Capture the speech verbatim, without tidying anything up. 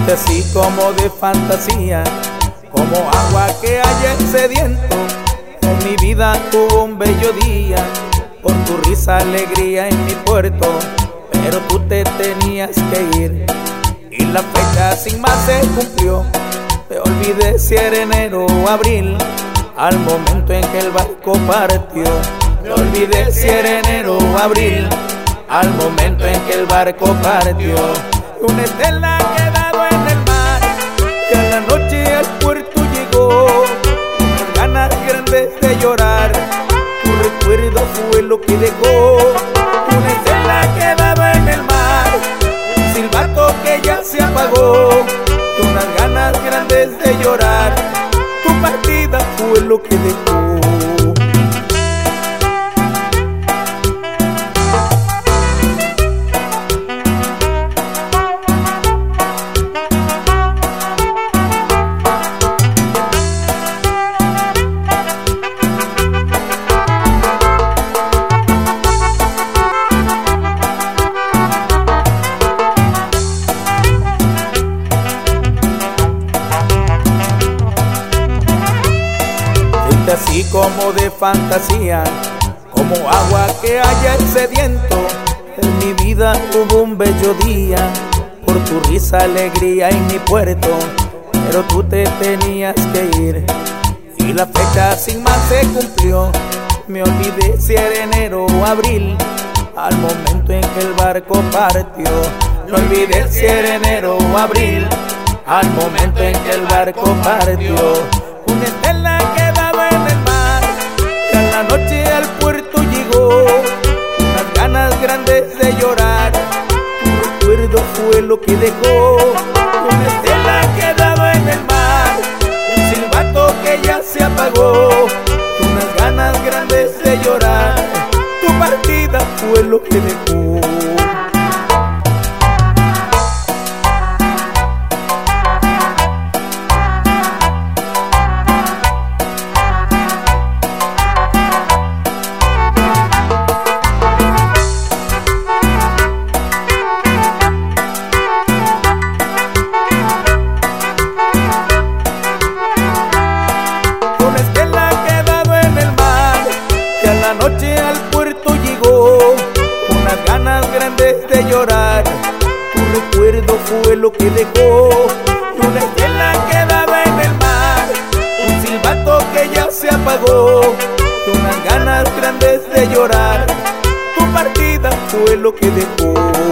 Fuiste así como de fantasía, como agua que haya sediento. En mi vida tuvo un bello día, por tu risa alegría en mi puerto. Pero tú te tenías que ir y la fecha sin más se cumplió. Te olvidé si era enero o abril, al momento en que el barco partió. Me olvidé si era enero o abril, al momento en que el barco partió. Una estela ha quedado en el mar, que a la noche al puerto llegó. Unas ganas grandes de llorar, tu recuerdo fue lo que dejó. Una estela ha quedado en el mar, un silbato que ya se apagó. Unas ganas grandes de llorar, tu partida fue lo que dejó. Así como de fantasía, como agua que haya sediento. En mi vida hubo un bello día, por tu risa alegría en mi puerto. Pero tú te tenías que ir y la fecha sin más se cumplió. Me olvidé si era enero o abril, al momento en que el barco partió. Me olvidé si era enero o abril, al momento en que el barco partió. Una estela quedaba en el mar, que a la noche al puerto llegó. Unas ganas grandes de llorar, tu recuerdo fue lo que dejó. Una estela quedaba en el mar, un silbato que ya se apagó. Unas ganas grandes de llorar, tu partida fue lo que dejó. Noche al puerto llegó, unas ganas grandes de llorar, tu recuerdo fue lo que dejó. Una estela quedaba en el mar, un silbato que ya se apagó. Unas ganas grandes de llorar, tu partida fue lo que dejó.